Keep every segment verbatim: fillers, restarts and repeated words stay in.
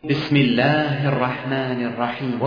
بسم الله الرحمن الرحيم.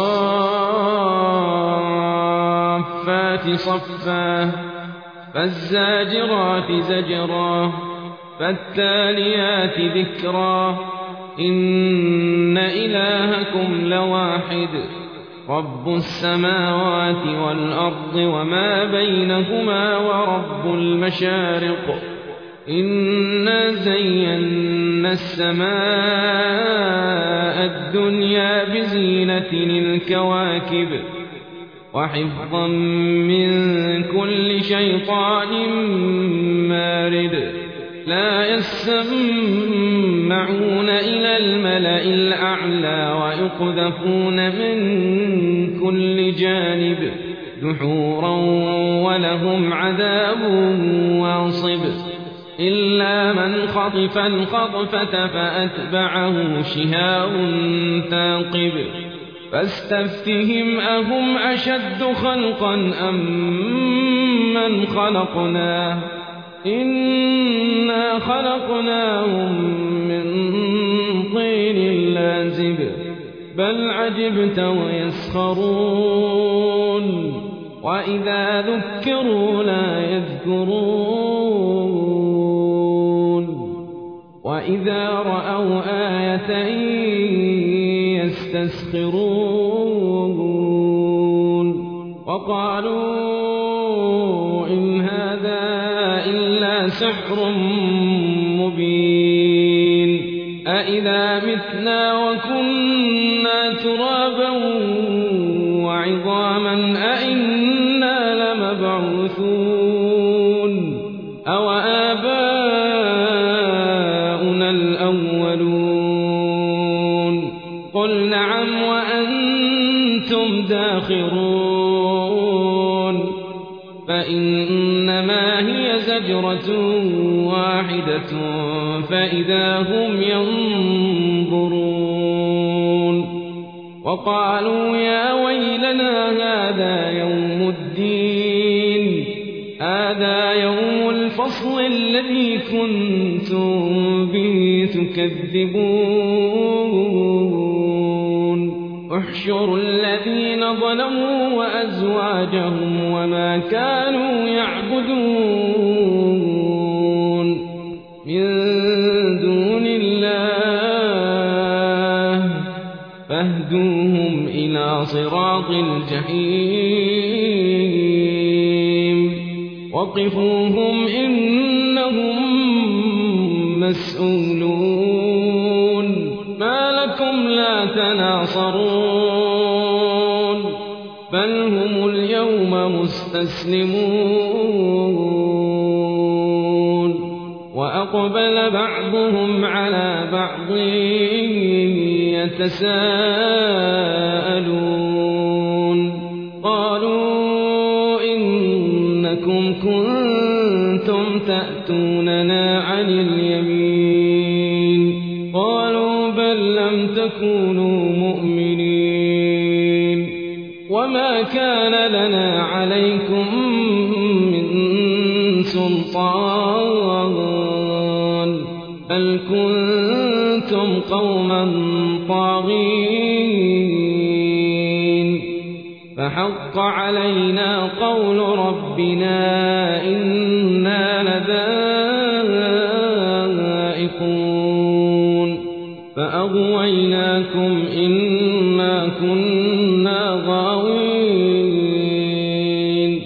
والصافات صفا فالزاجرات زجرا فالتاليات ذكرا إن إلهكم لواحد رب السماوات والأرض وما بينهما ورب المشارق إنا زينا السماء الدنيا بزينة الكواكب وحفظا من كل شيطان مارد لا يسمعون إلى الملأ الأعلى ويقذفون من كل جانب دحورا ولهم عذاب واصب إلا من خطف الخطفة فأتبعه شهاب ثاقب فاستفتهم أهم أشد خلقا أم من خلقنا إنا خلقناهم من طين لازب بل عجبت ويسخرون وإذا ذكروا لا يذكرون وإذا رأوا آية يستسخرون وقالوا إن هذا إلا سحر مبين أإذا متنا وكنا ترابا وعظاما أإنا لمبعوثون أو آباؤنا الأولون قل نعم وأنتم داخرون فإنما هي زجرة واحدة فإذا هم ينظرون وقالوا يا ويلنا هذا يوم الدين هذا يوم الفصل الذي كنتم به تكذبون احشروا الذين ظلموا وأزواجهم وما كانوا يعبدون من دون الله فاهدوهم إلى صراط الجحيم وقفوهم إنهم مسؤولون ما لكم لا تناصرون بل هم اليوم مستسلمون وأقبل بعضهم على بعض يتساءلون قالوا إنكم كنتم تأتوننا عن اليمين قالوا بل لم تكونوا مؤمنين وما كان لنا عليكم من سلطان بل كنتم قوما طاغين فحق علينا قول ربنا إنا لذائقون فأغويناكم إنا كنا غاوين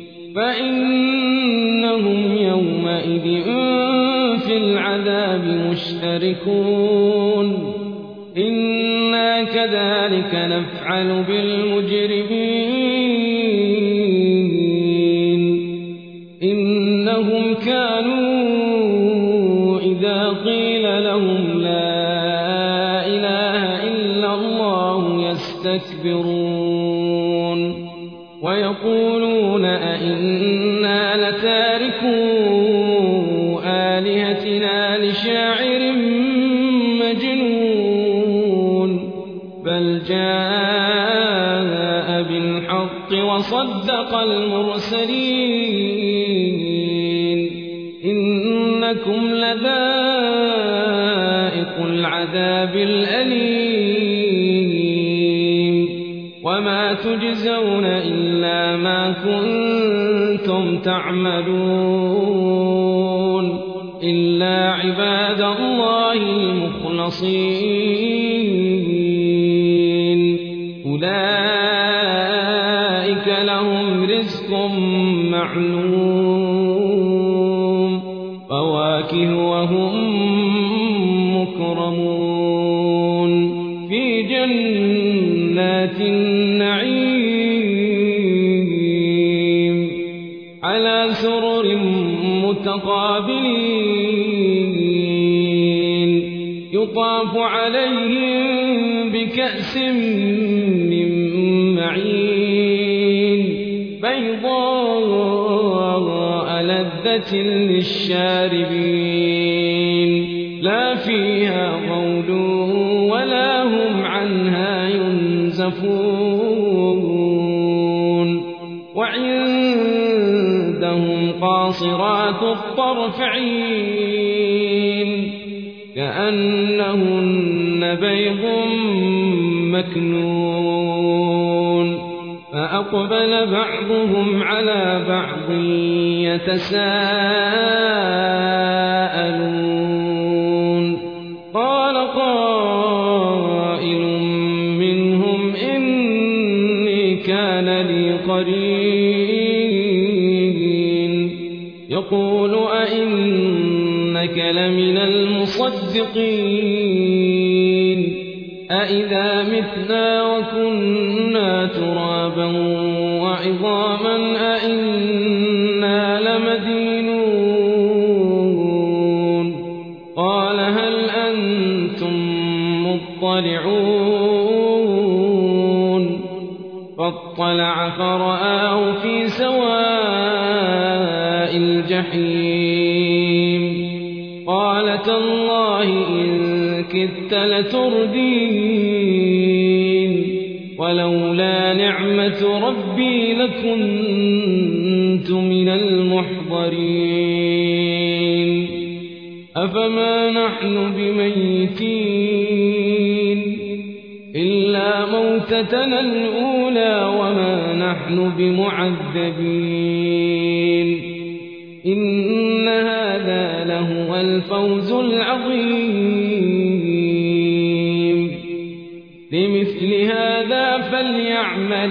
فإنهم يومئذ في العذاب مشتركون إنا كذلك نفعل بالمجرمين إنهم كانوا إذا قيل لهم لا إله إلا الله يستكبرون ويقولون أئنا لتاركو آلهتنا لشاعر مجنون بل جاء بالحق وصدق المرسلين إنكم لذائق العذاب الأليم جحيم وما تجزون إلا ما كنتم تعملون إلا عباد الله المخلصين أولئك لهم رزق معلوم فواكه وهم مكرمون في جنات النعيم على سرر متقابلين يطاف عليهم بكأس من معين بيضاء لذة للشاربين لا فيها غول ولا هم عنها ينزفون وعندهم قاصرات الطرف عين كأنهن بيض مكنون فأقبل بعضهم على بعض يتساءلون قال قائل منهم إني كان لي قرين يقول أئنك لمن المصدقين أئذا متنا وكنا ترابا وعظاما أئنا لمدينون قال هل أنتم مطلعون فاطلع فرآه في سواء الجحيم قال تالله إن كدت لتردين ولولا نعمة ربي لكنت من المحضرين أفما نحن بميتين إلا موتتنا الأولى وما نحن بمعذبين إن هذا لهو الفوز العظيم لمثل هذا فليعمل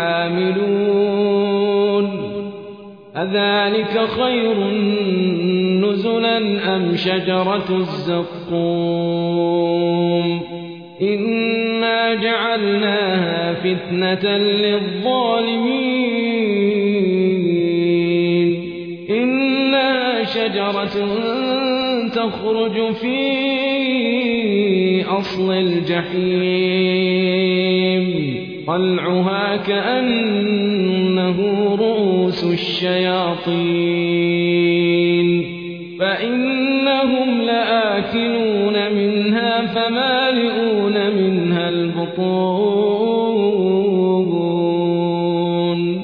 العاملون أذلك خير نزلا أم شجرة الزقوم إنا جعلناها فتنة للظالمين إنها شجرة تخرج في أصل الجحيم طلعها كأنه رؤوس الشياطين فإنهم لآكلون منها فمالئون منها البطون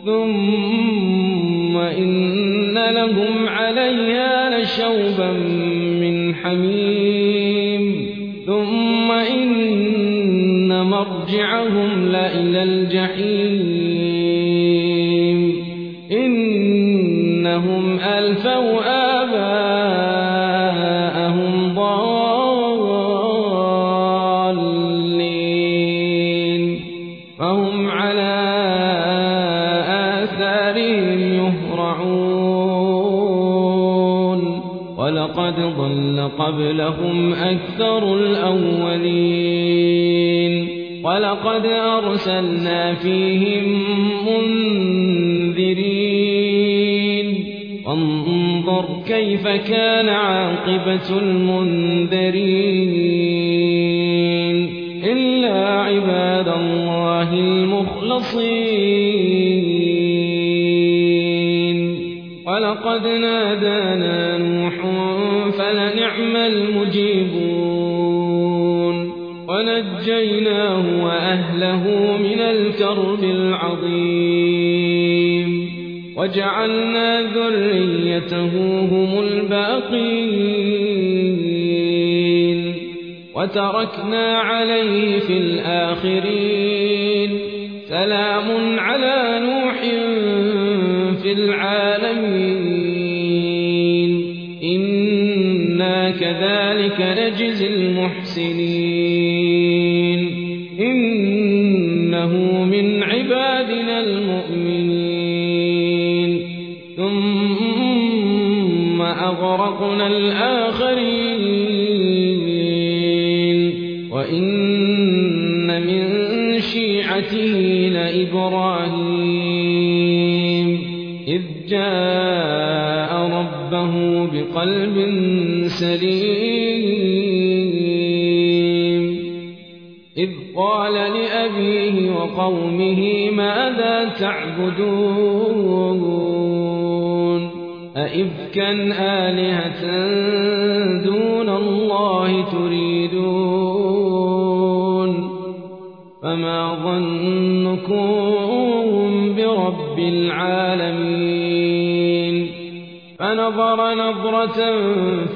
ثم إن لهم عليها لشوبا من حميم ثم إن مرجعهم لإلى الجحيم إنهم ألفوا آباءهم ضالين فهم على آثارهم يهرعون ولقد ضل قبلهم أكثر الأولين ولقد أرسلنا فيهم منذرين وانظر كيف كان عاقبة المنذرين إلا عباد الله المخلصين ولقد نادانا نوح فلنعم المجيبون ونجيناه وأهله من الكرب العظيم وجعلنا ذريته هم الباقين وتركنا عليه في الآخرين سلام على نوح في العالمين إنا كذلك نجزي المحسنين إنه من عبادنا المؤمنين ثم أغرقنا الآخرين وإن من شيعته لإبراهيم إذ جاء ربه بقلب سليم إذ قال لأبيه وقومه ماذا تعبدون أئفكا آلهة دون الله تريدون فما ظنكم برب العالمين فنظر نظرة في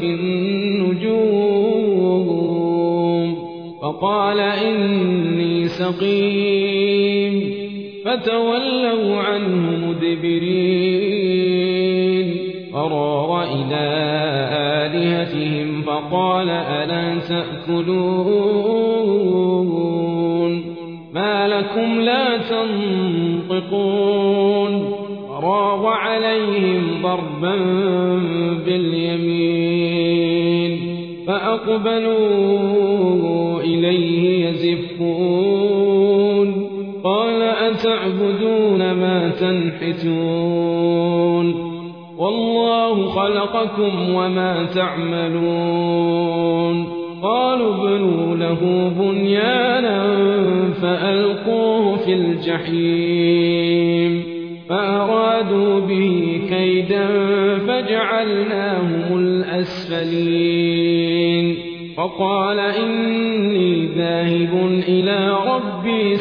النجوم فقال إني سقيم فتولوا عنه مدبرين فراغ إلى آلهتهم فقال ألا تأكلون ما لكم لا تنطقون فراغ عليهم ضربا باليمين فأقبلوا إليه يزفون قال أتعبدون ما تنحتون والله خلقكم وما تعملون قالوا ابنوا له بنيانا فألقوه في الجحيم فأرادوا به كيدا فجعلناهم الأسفلين فقال إني ذاهب إلى ربي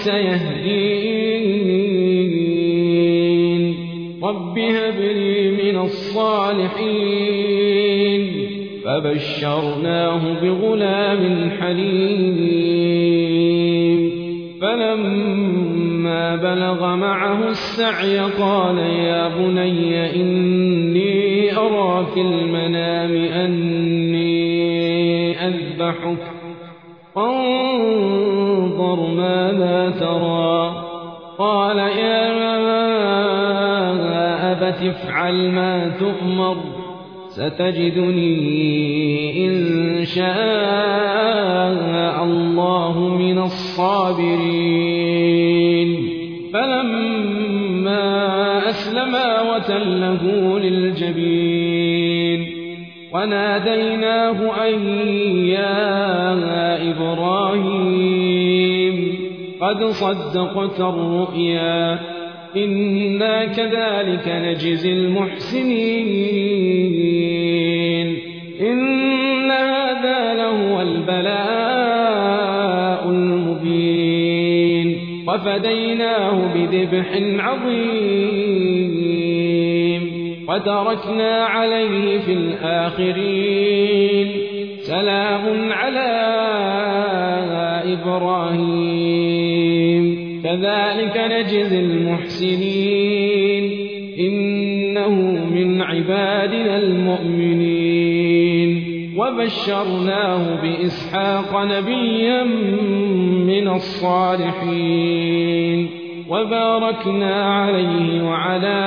سيهدين رب هب لي من الصالحين فبشرناه بغلام حليم فلما بلغ معه السعي قال يا بني إني أرى في المنام أني أذبحك فانظر ماذا ترى قال يا أبت افعل ما تؤمر ستجدني إن شاء الله من الصابرين فلما أسلما وتله للجبين وناديناه أن يا إبراهيم قد صدقت الرؤيا إنا كذلك نجزي المحسنين إن هذا لهو البلاء المبين وفديناه بذبح عظيم وتركنا عليه في الآخرين سلام على إبراهيم كذلك نجزي المحسنين إنه من عبادنا المؤمنين وبشرناه بإسحاق نبيا من الصالحين وباركنا عليه وعلى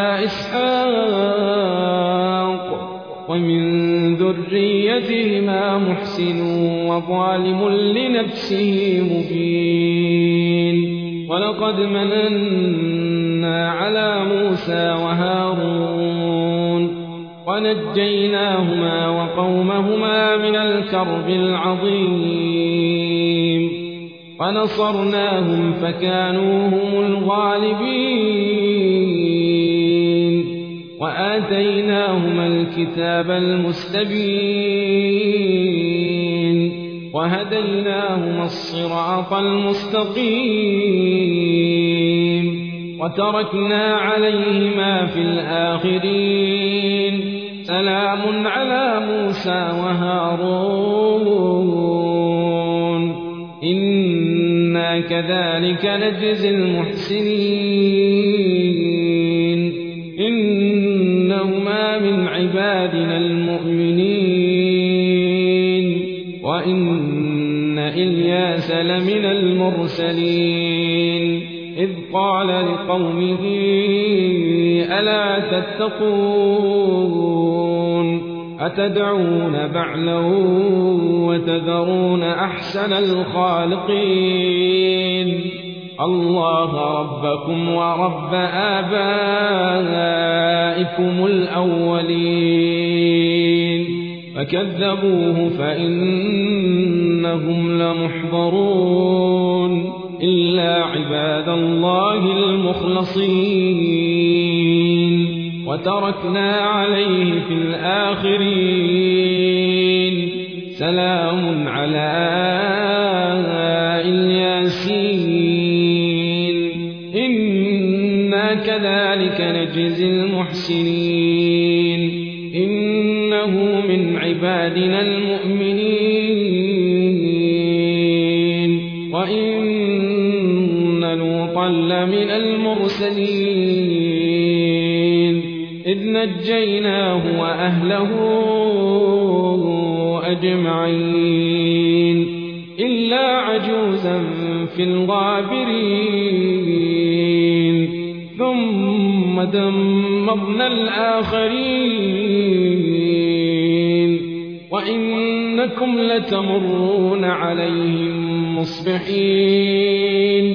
إسحاق ومن ذريتهما محسن وظالم لنفسه مبين ولقد مننا على موسى وهارون ونجيناهما وقومهما من الكرب العظيم ونصرناهم فكانوا هم الغالبين وآتيناهما الكتاب المستبين وهديناهما الصراط المستقيم وتركنا عليهما في الآخرين سلام على موسى وهارون إنا كذلك نجزي المحسنين إنهما من عبادنا المؤمنين وإن إلياس لمن المرسلين إذ قال لقومه ألا تتقون أتدعون بعلا وتذرون أحسن الخالقين الله ربكم ورب آبائكم الأولين فكذبوه فإنهم لمحضرون إلا عباد الله المخلصين وتركنا عليه في الآخرين سلام على الياسين إنا كذلك نجزي المحسنين إنه من عبادنا المؤمنين وإن لوطا لمن المرسلين إذ نجيناه وأهله أجمعين إلا عجوزا في الغابرين ثم دمرنا الآخرين وإنكم لتمرون عليهم مصبحين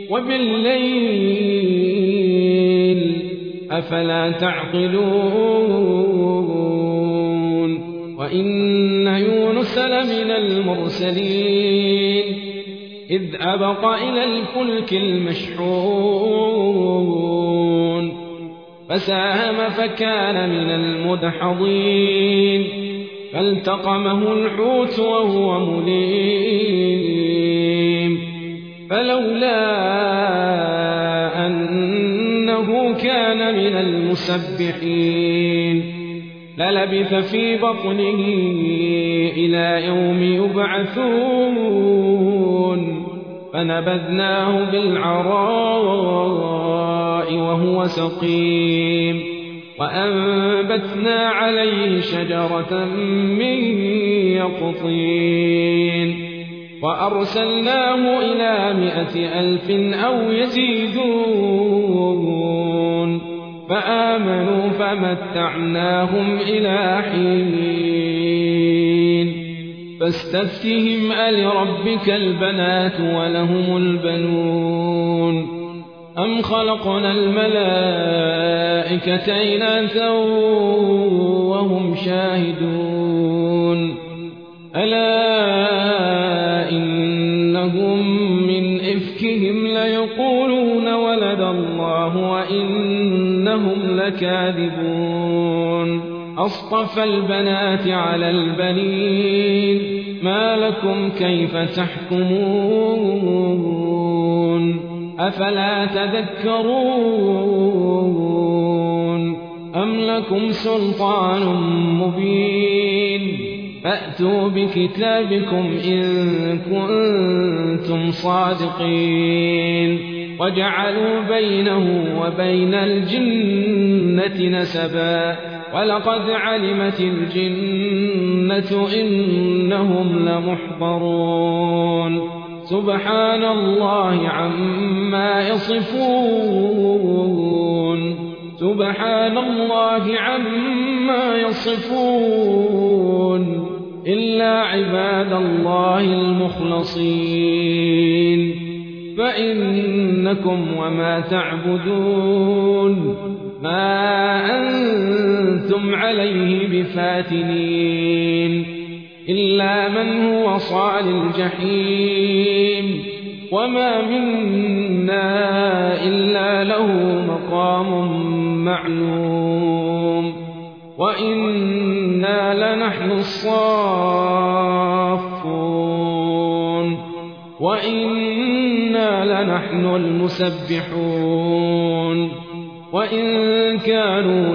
وبالليل أفلا تعقلون وإن يونس لمن المرسلين إذ أبق إلى الفلك المشحون فساهم فكان من المدحضين فالتقمه الحوت وهو مليم فلولا أنه كان من المسبحين للبث في بطنه إلى يوم يبعثون فنبذناه بالعراء وهو سقيم وأنبتنا عليه شجرة من يقطين وأرسلناه إلى مائة ألف أو يزيدون فآمنوا فمتعناهم إلى حين فاستفتهم ألربك البنات ولهم البنون أم خلقنا الملائكة إناثا وهم شاهدون ألا إنهم من إفكهم ليقولون ولد الله وإنهم لكاذبون أصطفى البنات على البنين ما لكم كيف تحكمون أفلا تذكرون أم لكم سلطان مبين فأتوا بكتابكم إن كنتم صادقين وجعلوا بينه وبين الجنة نسبا ولقد علمت الجنة إنهم لمحضرون سبحان الله عما يصفون سبحان الله عما يصفون إلا عباد الله المخلصين فإنكم وما تعبدون ما أنتم عليه بفاتنين إلا من هو صال الجحيم وما منا إلا له مقام معلوم وإنا لنحن الصافون وإنا لنحن المسبحون وإن كانوا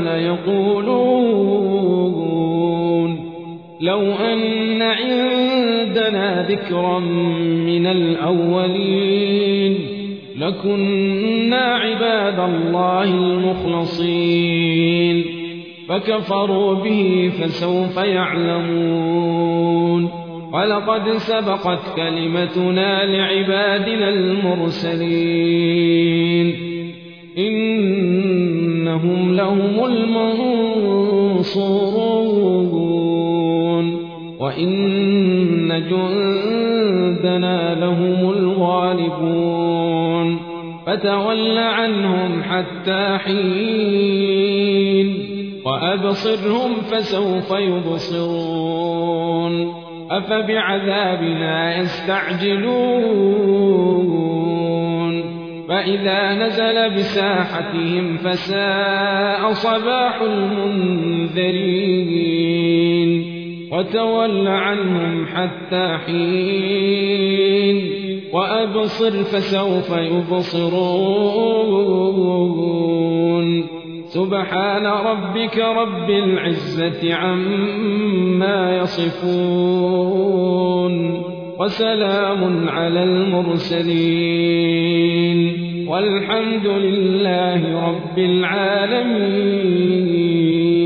ليقولون لو أن عندنا ذكرا من الأولين لكنا عباد الله المخلصين فكفروا به فسوف يعلمون ولقد سبقت كلمتنا لعبادنا المرسلين إنهم لهم المنصورون وإن جندنا لهم الغالبون فتول عنهم حتى حين وأبصرهم فسوف يبصرون أفبعذابنا يستعجلون فإذا نزل بساحتهم فساء صباح المنذرين وتول عنهم حتى حين وأبصر فسوف يبصرون سبحان ربك رب العزة عما يصفون وسلام على المرسلين والحمد لله رب العالمين.